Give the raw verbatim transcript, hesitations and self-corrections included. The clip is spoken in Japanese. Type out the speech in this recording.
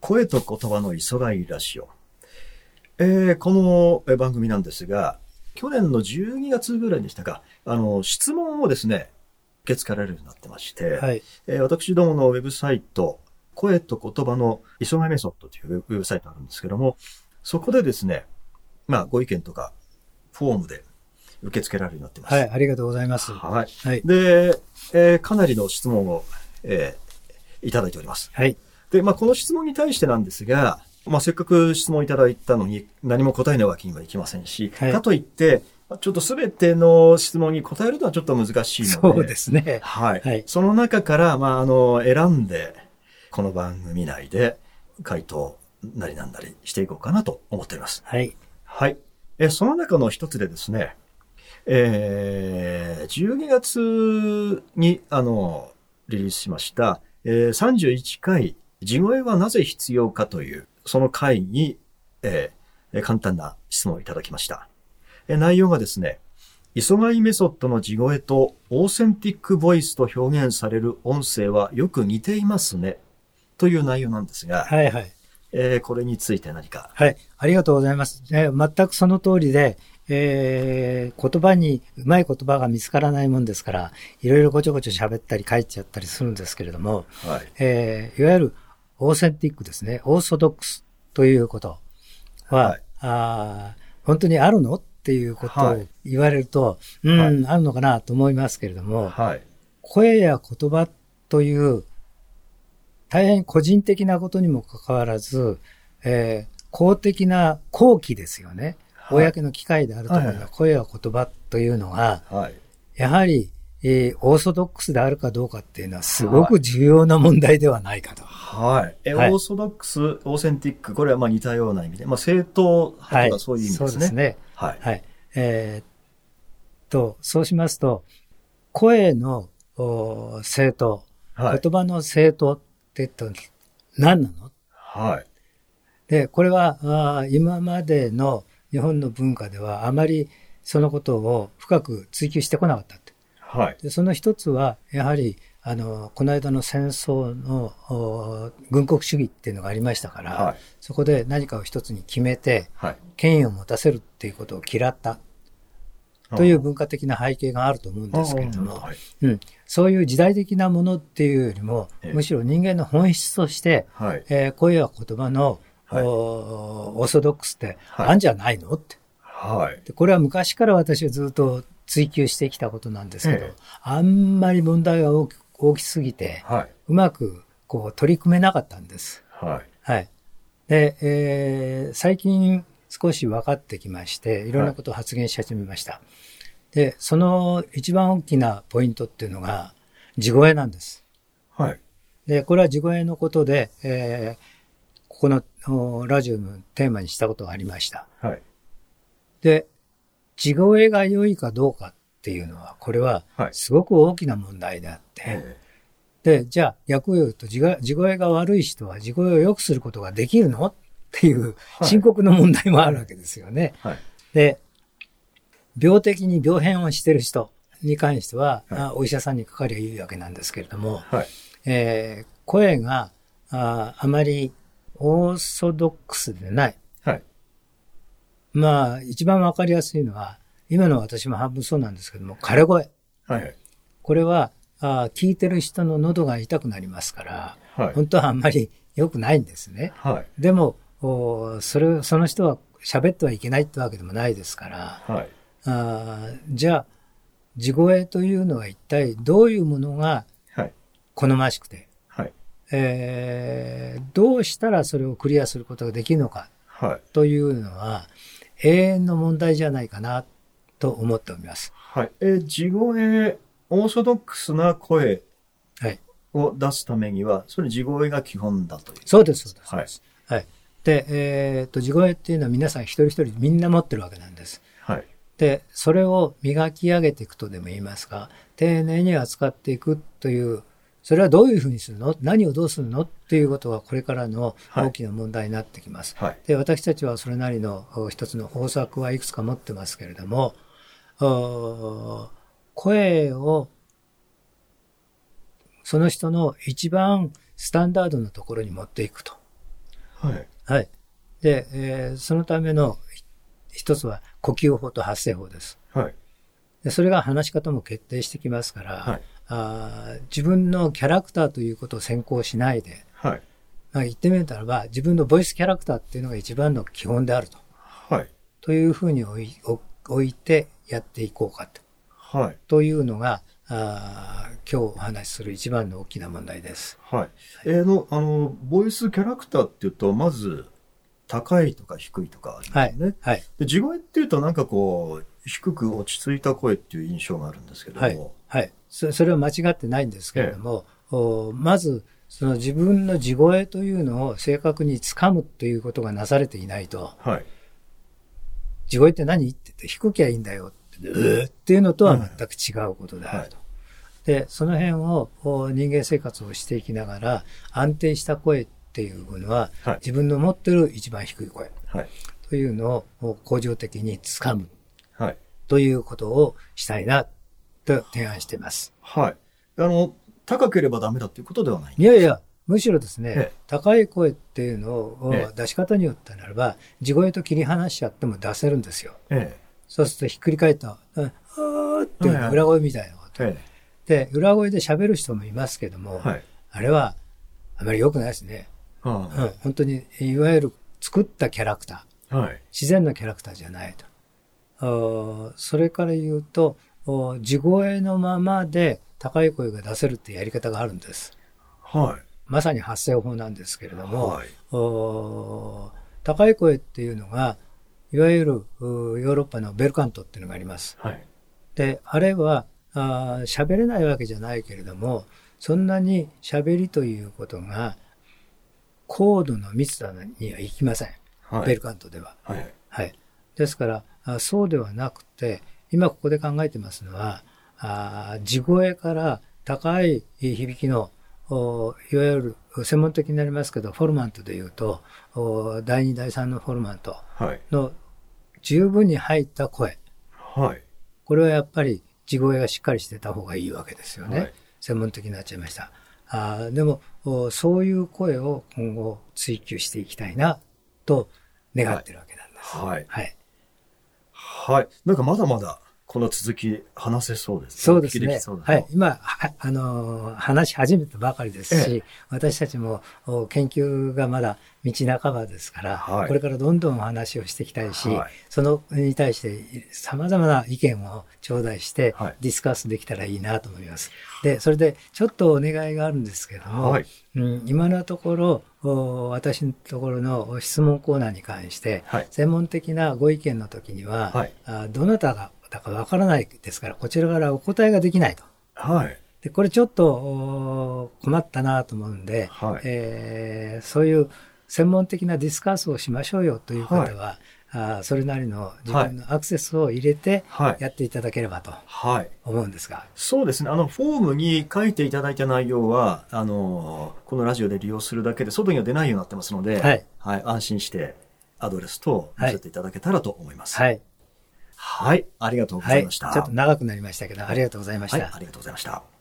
声と言葉の急がいラジオ。えー、この番組なんですが、去年のじゅうにがつぐらいでしたか、あの、質問をですね、受け付けられるようになってまして、 はいえー、私どものウェブサイト、声と言葉の急がいメソッドというウェブサイトがあるんですけども、そこでですね、まあ、ご意見とか、フォームで受け付けられるようになっています。 はい、ありがとうございます。 はい。 はい、 で、えー、かなりの質問を、えー、いただいております。 はい。 で、まあ、この質問に対してなんですが、まあ、せっかく質問いただいたのに何も答えないわけにはいきませんし、はい、かといって、ちょっとすべての質問に答えるのはちょっと難しいので。 そうですね。 はい。 はい、 その中から、まあ、あの、選んで、この番組内で回答なりなんなりしていこうかなと思っております。 はい。 はい。え、その中の一つでですね、えー、じゅうにがつに、あの、リリースしました、えー、さんじゅういっかい、地声はなぜ必要かという、その回に、えー、簡単な質問をいただきました。えー、内容がですね、急がいメソッドの地声とオーセンティックボイスと表現される音声はよく似ていますね、という内容なんですが、 はいはい。 えー、これについて何か。 はい。ありがとうございます。えー、全くその通りで、えー、言葉にうまい言葉が見つからないもんですから、いろいろごちょごちょ喋ったり書いちゃったりするんですけれども、 はい。 えー、いわゆるオーセンティックですね。オーソドックスということは、はい、あ本当にあるのっていうことを言われると、はい、うん、はい、あるのかなと思いますけれども、はい、声や言葉という大変個人的なことにもかかわらず、えー、公的な公器ですよね。はい、公の機会であるところの声や言葉というのが、はい、やはり、えー、オーソドックスであるかどうかっていうのはすごく重要な問題ではないかと。 はい。え、はい、オーソドックス、オーセンティック、これはまあ似たような意味で、まあ正統派とかそういう意味ですね。はい、そうですね。はい。はい。 えー、っと、そうしますと、声の正統、はい、言葉の正統って言ったら何なの？はい。で、これはあ今までの日本の文化ではあまりそのことを深く追求してこなかったって。はい。で、その一つはやはりあのこの間の戦争の軍国主義っていうのがありましたから、はい、そこで何かを一つに決めて、はい、権威を持たせるっていうことを嫌ったという文化的な背景があると思うんですけれども、はい、うん、そういう時代的なものっていうよりも、むしろ人間の本質として、はい、えー、声や言葉の、はい、オーソドックスってあんじゃないのって、はい、でこれは昔から私はずっと追求してきたことなんですけど、ええ、あんまり問題が大き、大きすぎて、はい、うまくこう取り組めなかったんです。はい。はい。で、えー、最近少し分かってきまして、いろんなことを発言し始めました。はい、で、その一番大きなポイントっていうのが地声なんです。はい。で、これは地声のことで、えー、ここのラジオのテーマにしたことがありました。はい。で、地声が良いかどうかっていうのは、これはすごく大きな問題であって、はい、で、じゃあ逆を言うと地声が悪い人は地声を良くすることができるのっていう深刻な問題もあるわけですよね。はいはい、で、病的に病変をしている人に関しては、はい、お医者さんにかかりゃいいわけなんですけれども、はい、えー、声が あ, あまりオーソドックスでない。はい、まあ、一番わかりやすいのは、今の私も半分そうなんですけども、枯れ声。はい、これはあ、聞いてる人の喉が痛くなりますから、はい、本当はあんまり良くないんですね。はい、でも、それ、その人は喋ってはいけないってわけでもないですから、はい、あじゃあ、地声というのは一体どういうものが好ましくて、はい、えー、どうしたらそれをクリアすることができるのか、はい、というのは永遠の問題じゃないかなと思っております。 はい。えー、地声、オーソドックスな声を出すためには、それ地声が基本だという。 そうです、そうです。はい。はい、で、えー、っと、地声っていうのは皆さん一人一人みんな持ってるわけなんです。はい。で、それを磨き上げていくとでも言いますか、丁寧に扱っていくという、それはどういうふうにするの？何をどうするの？っていうことがこれからの大きな問題になってきます。はい、で、私たちはそれなりの一つの方策はいくつか持ってますけれども、声をその人の一番スタンダードのところに持っていくと。 はい。 はい。で、えー、そのための一つは呼吸法と発声法です。 はい。 でそれが話し方も決定してきますから、はい、あ自分のキャラクターということを先行しないで、はい。まあ、言ってみたらば、自分のボイスキャラクターっていうのが一番の基本であると。はい。というふうに置い、置いてやっていこうかと。はい。というのが、あ今日お話しする一番の大きな問題です。 はい。はい、えー、の、あの、ボイスキャラクターっていうと、まず、高いとか低いとかありますね。はい。はい、で地声っていうとなんかこう、低く落ち着いた声っていう印象があるんですけども。 はい。はい。そ, それは間違ってないんですけれども、ええ、おまず、その自分の地声というのを正確につかむということがなされていないと、はい。地声って何って言って低きゃいいんだよって、うーっていうのとは全く違うことであると。はい、で、その辺を人間生活をしていきながら安定した声っていうのは、はい、自分の持ってる一番低い声というのを向上的につかむ、はい、ということをしたいなと提案しています。 はい。あの、高ければダメだということではないんですか？ いやいや、むしろですね、ええ、高い声っていうのを出し方によってならば、ええ、地声と切り離しちゃっても出せるんですよ。ええ、そうするとひっくり返った、あーっていう裏声みたいなこと。ええ、で、裏声で喋る人もいますけども、はい、あれはあまり良くないですね。うん、本当にいわゆる作ったキャラクター、はい、自然のキャラクターじゃないと。それから言うと、地声のままで高い声が出せるってやり方があるんです。はい。まさに発声法なんですけれども、はい、お高い声っていうのが、いわゆるヨーロッパのベルカントっていうのがあります。はい、で、あれは喋れないわけじゃないけれども、そんなに喋りということが高度の密度にはいきません。はい、ベルカントでは。はい。はい。ですから、そうではなくて、今ここで考えてますのは、あ地声から高い響きの、いわゆる専門的になりますけど、フォルマントでいうと、だいに、だいさんのフォルマントの十分に入った声。はい。これはやっぱり地声がしっかりしてた方がいいわけですよね。はい、専門的になっちゃいました。あでも、そういう声を今後追求していきたいなと願ってるわけなんです。 はい。はい。はい。なんかまだまだこの続き話せそうですね。 そうですね。はい。今、あのー、話し始めたばかりですし、ええ、私たちも研究がまだ道半ばですから、はい、これからどんどんお話をしていきたいし、はい、そのに対して様々な意見を頂戴してディスカスできたらいいなと思います。はい、で、それでちょっとお願いがあるんですけれども、はい、うん、今のところ、私のところの質問コーナーに関して、はい、専門的なご意見の時には、はい、あどなたがだからわからないですから、こちらからお答えができないと。はい。で、これちょっと困ったなと思うんで、はい、えー、そういう専門的なディスカスをしましょうよという方は、はい、あそれなりの自分のアクセスを入れてやっていただければと思うんですが。はいはい、 そうですね。あの、フォームに書いていただいた内容は、あの、このラジオで利用するだけで外には出ないようになってますので、はい。はい、安心してアドレスと載せていただけたらと思います。はい、はいはい。ありがとうございました。 はい。ちょっと長くなりましたけど、ありがとうございました。 はい、ありがとうございました。